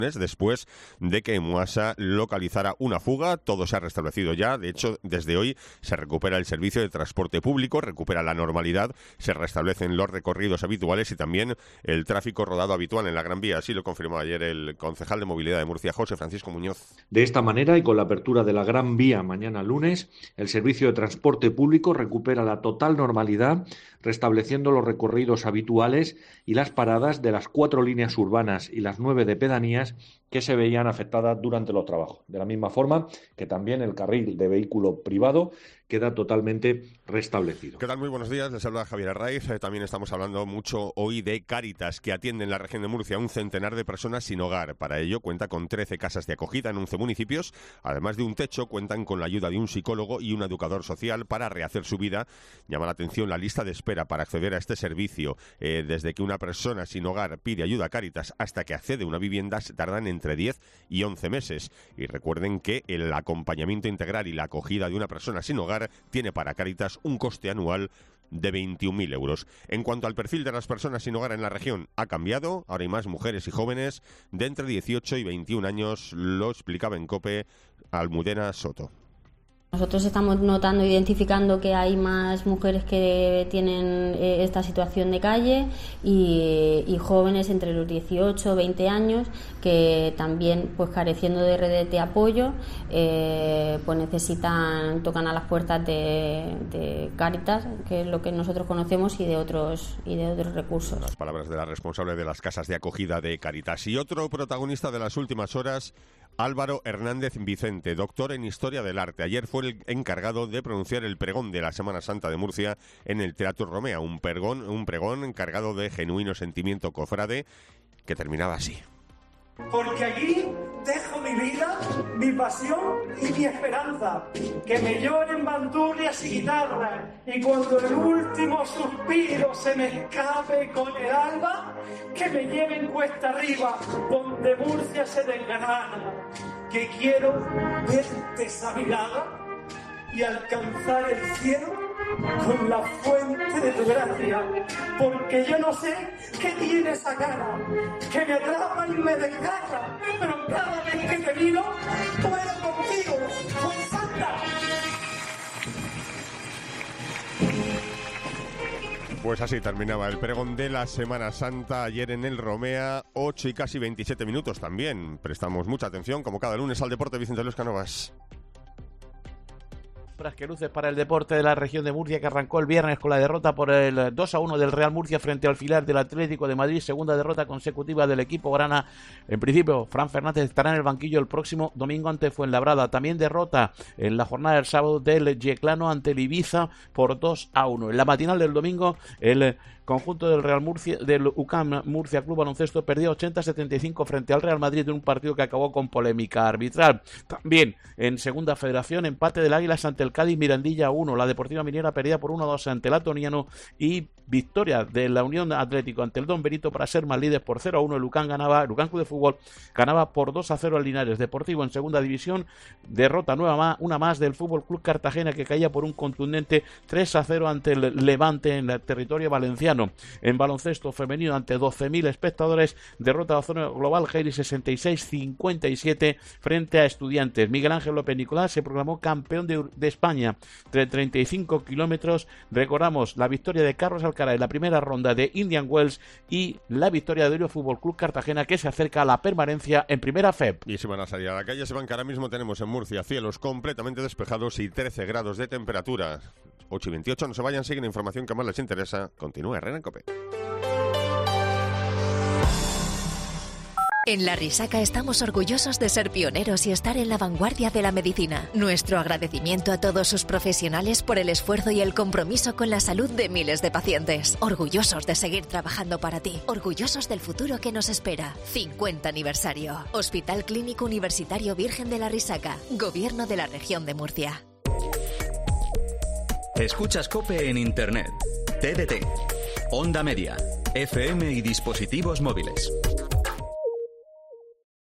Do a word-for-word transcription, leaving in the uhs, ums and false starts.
después de que Muasa localizara una fuga. Todo se ha restablecido ya. De hecho, desde hoy se recupera el servicio de transporte público, recupera la normalidad, se restablecen los recorridos habituales y también el tráfico rodado habitual en la Gran Vía. Así lo confirmó ayer el concejal de Movilidad de Murcia, José Francisco Muñoz. De esta manera, y con la apertura de la Gran Vía mañana lunes, el servicio de transporte público recupera la total normalidad, restableciendo los recorridos habituales y las paradas de las cuatro líneas urbanas y las nueve de pedanías que se veían afectadas durante los trabajos. De la misma forma que también el carril de vehículo privado queda totalmente restablecido. ¿Qué tal? Muy buenos días. Les habla Javier Arraiz. Eh, también estamos hablando mucho hoy de Cáritas, que atiende en la región de Murcia a un centenar de personas sin hogar. Para ello cuenta con trece casas de acogida en once municipios. Además de un techo, cuentan con la ayuda de un psicólogo y un educador social para rehacer su vida. Llama la atención la lista de espera para acceder a este servicio. Eh, desde que una persona sin hogar pide ayuda a Cáritas hasta que accede a una vivienda se tardan entre diez y once meses. Y recuerden que el acompañamiento integral y la acogida de una persona sin hogar tiene para Cáritas un coste anual de veintiún mil euros. En cuanto al perfil de las personas sin hogar en la región, ha cambiado. Ahora hay más mujeres y jóvenes de entre dieciocho y veintiún años, lo explicaba en COPE Almudena Soto. Nosotros estamos notando, identificando que hay más mujeres que tienen eh, esta situación de calle y, y jóvenes entre los dieciocho y veinte años que también, pues careciendo de redes de apoyo, eh, pues necesitan, tocan a las puertas de, de Cáritas, que es lo que nosotros conocemos, y de otros y de otros recursos. Las palabras de la responsable de las casas de acogida de Cáritas. Y otro protagonista de las últimas horas, Álvaro Hernández Vicente, doctor en Historia del Arte. Ayer fue el encargado de pronunciar el pregón de la Semana Santa de Murcia en el Teatro Romea, un pregón, un pregón encargado de genuino sentimiento cofrade que terminaba así. Porque allí dejo mi vida, mi pasión y mi esperanza. Que me lloren bandurrias y guitarras. Y cuando el último suspiro se me escape con el alba, que me lleven cuesta arriba, donde Murcia se desgana. Que quiero verte esa mirada y alcanzar el cielo con la fuente de tu gracia, porque yo no sé qué tiene esa cara, que me atrapa y me desgarra, pero cada vez que te miro, puedo contigo, pues santa. Pues así terminaba el pregón de la Semana Santa ayer en el Romea, ocho y casi veintisiete minutos también. Prestamos mucha atención, como cada lunes, al deporte. Vicente Luis Cánovas. Que luces para el deporte de la región de Murcia, que arrancó el viernes con la derrota por el dos a uno del Real Murcia frente al filial del Atlético de Madrid, segunda derrota consecutiva del equipo grana. En principio, Fran Fernández estará en el banquillo el próximo domingo ante Fuenlabrada. También derrota en la jornada del sábado del Yeclano ante el Ibiza por dos a uno. En la matinal del domingo, el conjunto del Real Murcia, del U C A M Murcia Club Baloncesto, perdió ochenta a setenta y cinco frente al Real Madrid en un partido que acabó con polémica arbitral. También en segunda federación, empate del Águilas ante el Cádiz, Mirandilla uno. La Deportiva Minera perdía por uno a dos ante el Atoniano, y victoria de la Unión Atlético ante el Don Benito para ser más líder por cero a uno. El UCAM ganaba, el UCAM Club de Fútbol ganaba por dos a cero al Linares Deportivo en segunda división. Derrota nueva más, una más del Fútbol Club Cartagena, que caía por un contundente tres a cero ante el Levante en el territorio valenciano. En baloncesto femenino, ante doce mil espectadores, derrota de la zona global Geri sesenta y seis a cincuenta y siete frente a Estudiantes. Miguel Ángel López Nicolás se proclamó campeón de, de España de treinta y cinco kilómetros. Recordamos la victoria de Carlos Alcaraz en la primera ronda de Indian Wells y la victoria de Orio Fútbol Club Cartagena, que se acerca a la permanencia en primera F E P. Y si van a salir a la calle, se van, que ahora mismo tenemos en Murcia cielos completamente despejados y trece grados de temperatura. ocho y veintiocho, no se vayan, siguen información que más les interesa. Continúa Herrera en COPE. En La Risaca estamos orgullosos de ser pioneros y estar en la vanguardia de la medicina. Nuestro agradecimiento a todos sus profesionales por el esfuerzo y el compromiso con la salud de miles de pacientes. Orgullosos de seguir trabajando para ti. Orgullosos del futuro que nos espera. cincuenta aniversario. Hospital Clínico Universitario Virgen de La Risaca. Gobierno de la Región de Murcia. Escuchas COPE en Internet, T D T, Onda Media, F M y dispositivos móviles.